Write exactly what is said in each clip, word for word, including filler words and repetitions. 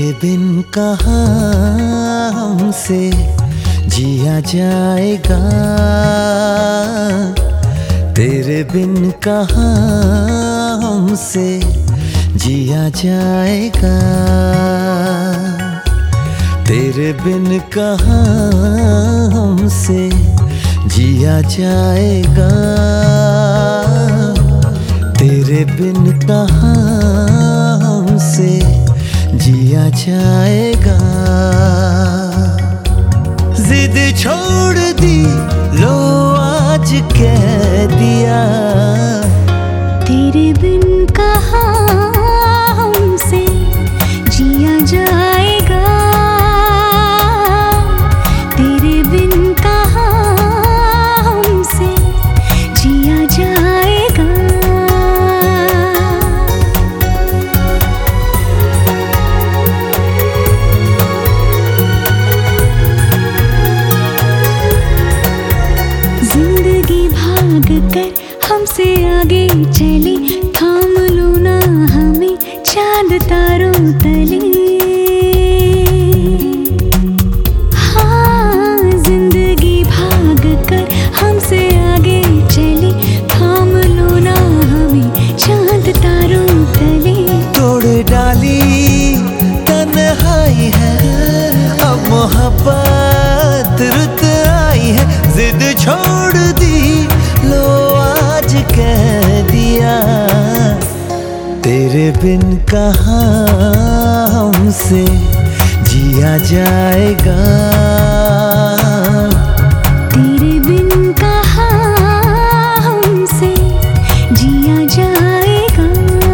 तेरे बिन कहाँ हमसे जिया जाएगा, तेरे बिन कहाँ हमसे जिया जाएगा, तेरे बिन कहाँ हमसे जिया जाएगा, तेरे बिन कहाँ हमसे जिया जाएगा। जिद छोड़ दी लो आज कह दिया, तेरे बिन कहाँ हमसे जिया जाएगा, तेरे बिन कहाँ हमसे जिया जाएगा। जिंदगी भाग कर हमसे आगे चली, थाम लो ना हमें चांद तारों तले। हाँ, जिंदगी भाग कर हमसे आगे चली, थाम लो ना हमें चांद तारों तले। तोड़ डाली तन्हाई है, अब मोहब्बत रुत आई है, जिद छोड़ दी लो आज कह दिया, तेरे बिन कहाँ हमसे जिया जाएगा, तेरे बिन कहाँ हमसे जिया जाएगा।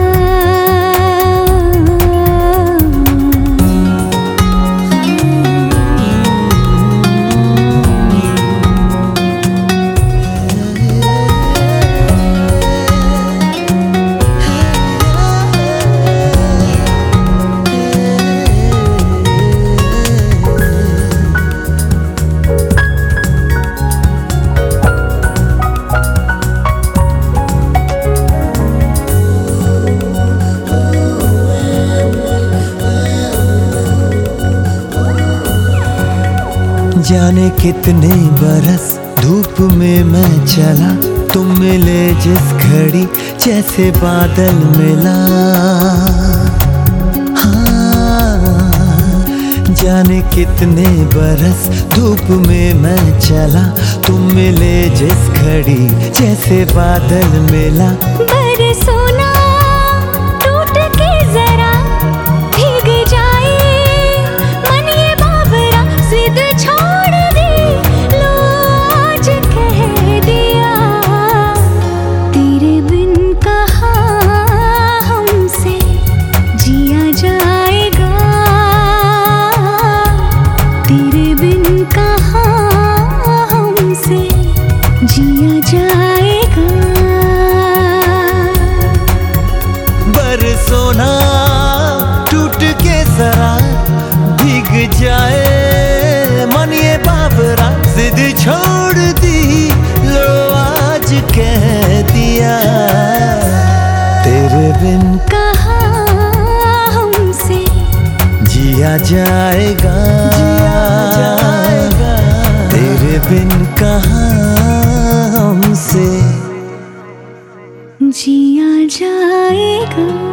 जाने कितने बरस धूप में मैं चला, तुम मिले जिस घड़ी जैसे बादल मिला। हाँ, जाने कितने बरस धूप में मैं चला, तुम मिले जिस घड़ी जैसे बादल मिला। बरसों ना टूट के जरा भीग जाए मन ये बाबरा, जिद छोड़ दी लो आज कह दिया, तेरे बिन कहाँ हमसे जिया जाएगा, तेरे बिन कहाँ हमसे जिया जाएगा। बरसों ना टूट के जरा भीग जाए मन ये बाबरा, जिद छोड़ दी लो आज कह दिया, तेरे बिन कहाँ हमसे जिया जाएगा, जिया जाएगा, तेरे बिन कहाँ हमसे जिया जाएगा।